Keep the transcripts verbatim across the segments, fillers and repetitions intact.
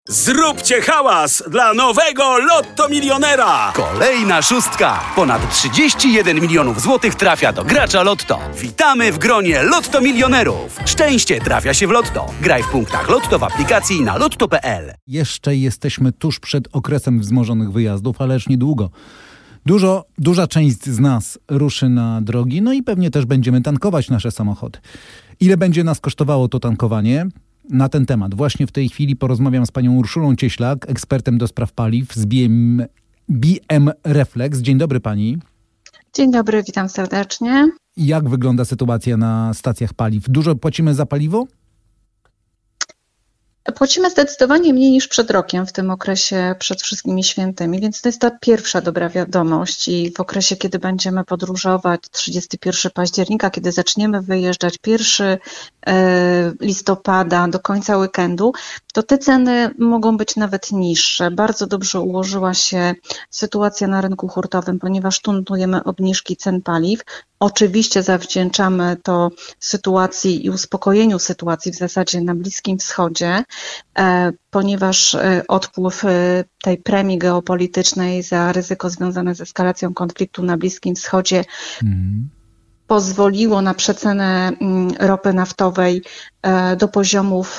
Zróbcie hałas dla nowego Lotto Milionera! Kolejna szóstka! Ponad trzydzieści jeden milionów złotych trafia do gracza Lotto. Witamy w gronie Lotto Milionerów. Szczęście trafia się w Lotto. Graj w punktach Lotto w aplikacji i na lotto kropka pe el. Jeszcze jesteśmy tuż przed okresem wzmożonych wyjazdów, ale już niedługo. Dużo, duża część z nas ruszy na drogi, no i pewnie też będziemy tankować nasze samochody. Ile będzie nas kosztowało to tankowanie? Na ten temat właśnie w tej chwili porozmawiam z panią Urszulą Cieślak, ekspertem do spraw paliw z B M, B M Reflex. Dzień dobry pani. Dzień dobry, witam serdecznie. Jak wygląda sytuacja na stacjach paliw? Dużo płacimy za paliwo? Płacimy zdecydowanie mniej niż przed rokiem w tym okresie przed wszystkimi świętymi, więc to jest ta pierwsza dobra wiadomość i w okresie, kiedy będziemy podróżować trzydziestego pierwszego października, kiedy zaczniemy wyjeżdżać pierwszego listopada do końca weekendu, to te ceny mogą być nawet niższe. Bardzo dobrze ułożyła się sytuacja na rynku hurtowym, ponieważ tu notujemy obniżki cen paliw. Oczywiście zawdzięczamy to sytuacji i uspokojeniu sytuacji w zasadzie na Bliskim Wschodzie, ponieważ odpływ tej premii geopolitycznej za ryzyko związane z eskalacją konfliktu na Bliskim Wschodzie mm. pozwoliło na przecenę ropy naftowej do poziomów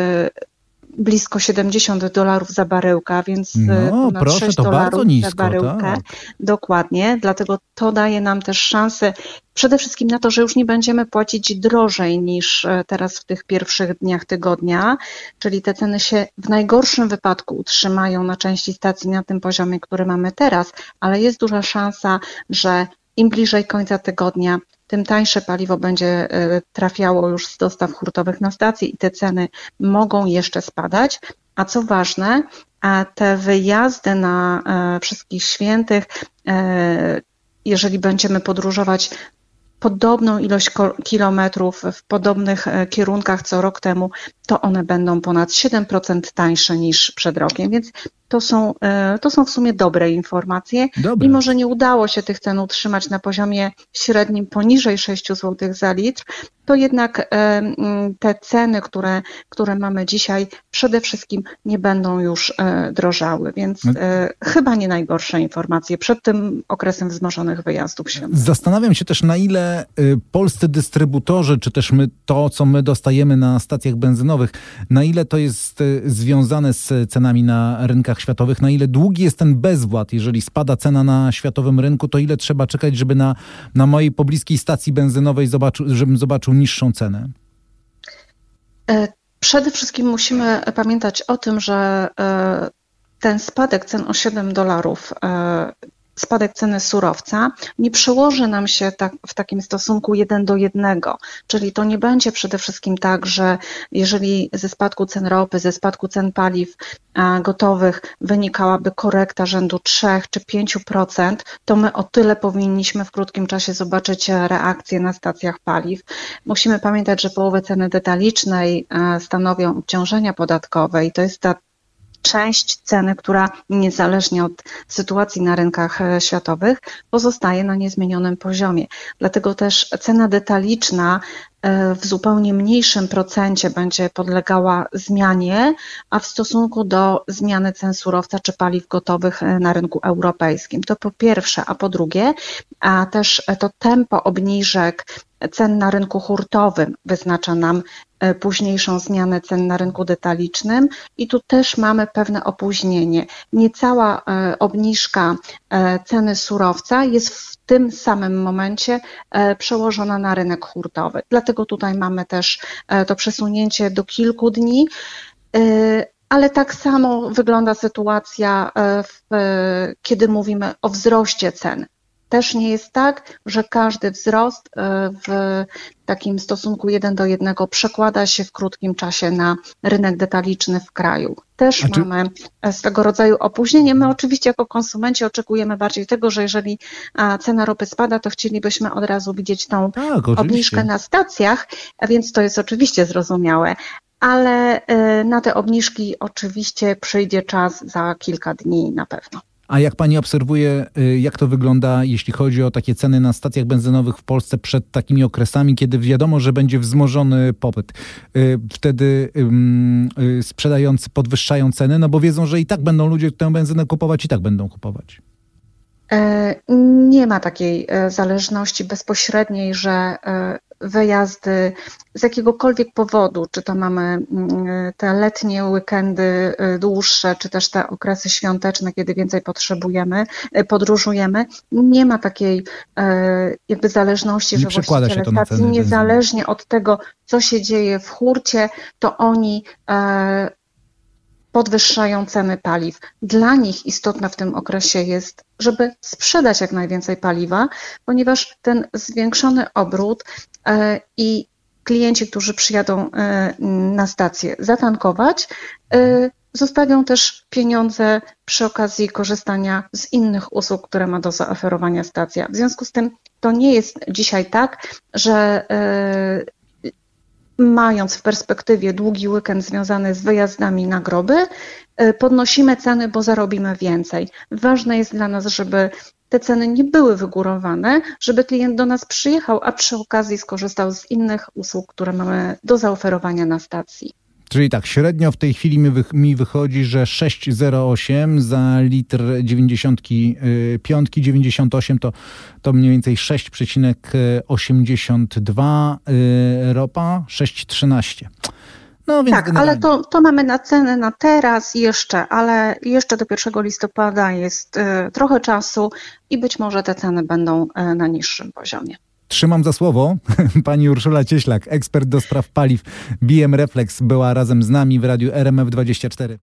blisko siedemdziesiąt dolarów za baryłkę, więc no, ponad proszę, sześć to dolarów bardzo nisko, za baryłkę. Tak. Dokładnie, dlatego to daje nam też szansę przede wszystkim na to, że już nie będziemy płacić drożej niż teraz w tych pierwszych dniach tygodnia, czyli te ceny się w najgorszym wypadku utrzymają na części stacji na tym poziomie, który mamy teraz, ale jest duża szansa, że im bliżej końca tygodnia, tym tańsze paliwo będzie trafiało już z dostaw hurtowych na stacje i te ceny mogą jeszcze spadać. A co ważne, te wyjazdy na wszystkich świętych, jeżeli będziemy podróżować podobną ilość kilometrów w podobnych kierunkach co rok temu, to one będą ponad siedem procent tańsze niż przed rokiem, więc to są, to są w sumie dobre informacje. Dobre. Mimo że nie udało się tych cen utrzymać na poziomie średnim poniżej sześć złotych za litr, to jednak te ceny, które, które mamy dzisiaj, przede wszystkim nie będą już drożały, więc no. chyba nie najgorsze informacje przed tym okresem wzmożonych wyjazdów świątecznych. Zastanawiam się też, na ile polscy dystrybutorzy, czy też my to, co my dostajemy na stacjach benzynowych, na ile to jest związane z cenami na rynkach światowych, na ile długi jest ten bezwład. Jeżeli spada cena na światowym rynku, to ile trzeba czekać, żeby na, na mojej pobliskiej stacji benzynowej zobaczył, żebym zobaczył niższą cenę? Przede wszystkim musimy pamiętać o tym, że ten spadek cen o siedem dolarów, spadek ceny surowca nie przełoży nam się tak, w takim stosunku jeden do jednego, czyli to nie będzie przede wszystkim tak, że jeżeli ze spadku cen ropy, ze spadku cen paliw gotowych wynikałaby korekta rzędu trzy czy pięć procent, to my o tyle powinniśmy w krótkim czasie zobaczyć reakcję na stacjach paliw. Musimy pamiętać, że połowę ceny detalicznej stanowią obciążenia podatkowe i to jest ta część ceny, która niezależnie od sytuacji na rynkach światowych pozostaje na niezmienionym poziomie. Dlatego też cena detaliczna w zupełnie mniejszym procencie będzie podlegała zmianie, a w stosunku do zmiany cen surowca czy paliw gotowych na rynku europejskim. To po pierwsze, a po drugie, a też to tempo obniżek cen na rynku hurtowym wyznacza nam późniejszą zmianę cen na rynku detalicznym i tu też mamy pewne opóźnienie. Niecała obniżka ceny surowca jest w tym samym momencie przełożona na rynek hurtowy. Dlatego tutaj mamy też to przesunięcie do kilku dni, ale tak samo wygląda sytuacja, w, kiedy mówimy o wzroście cen. Też nie jest tak, że każdy wzrost w takim stosunku jeden do jednego przekłada się w krótkim czasie na rynek detaliczny w kraju. Też czy... mamy swego rodzaju opóźnienie. My oczywiście jako konsumenci oczekujemy bardziej tego, że jeżeli cena ropy spada, to chcielibyśmy od razu widzieć tą tak, obniżkę na stacjach, a więc to jest oczywiście zrozumiałe. Ale na te obniżki oczywiście przyjdzie czas za kilka dni na pewno. A jak pani obserwuje, jak to wygląda, jeśli chodzi o takie ceny na stacjach benzynowych w Polsce przed takimi okresami, kiedy wiadomo, że będzie wzmożony popyt? Wtedy sprzedający podwyższają ceny, no bo wiedzą, że i tak będą ludzie tę benzynę kupować, i tak będą kupować. Nie ma takiej zależności bezpośredniej, że wyjazdy z jakiegokolwiek powodu, czy to mamy te letnie weekendy dłuższe, czy też te okresy świąteczne, kiedy więcej potrzebujemy, podróżujemy, nie ma takiej jakby zależności, Nie że właściciele stacji niezależnie od tego, co się dzieje w hurcie, to oni podwyższają ceny paliw. Dla nich istotne w tym okresie jest, żeby sprzedać jak najwięcej paliwa, ponieważ ten zwiększony obrót i klienci, którzy przyjadą na stację zatankować, zostawią też pieniądze przy okazji korzystania z innych usług, które ma do zaoferowania stacja. W związku z tym to nie jest dzisiaj tak, że mając w perspektywie długi weekend związany z wyjazdami na groby, podnosimy ceny, bo zarobimy więcej. Ważne jest dla nas, żeby te ceny nie były wygórowane, żeby klient do nas przyjechał, a przy okazji skorzystał z innych usług, które mamy do zaoferowania na stacji. Czyli tak, średnio w tej chwili mi, wy, mi wychodzi, że sześć przecinek zero osiem za litr dziewięćdziesiąt pięć, dziewięćdziesiąt osiem to, to mniej więcej sześć przecinek osiemdziesiąt dwa, yy, ropa sześć przecinek trzynaście. No, więc tak, generalnie... ale to, to mamy na cenę na teraz jeszcze, ale jeszcze do pierwszego listopada jest y, trochę czasu i być może te ceny będą y, na niższym poziomie. Trzymam za słowo. Pani Urszula Cieślak, ekspert do spraw paliw B M Reflex, była razem z nami w radiu R M F dwadzieścia cztery.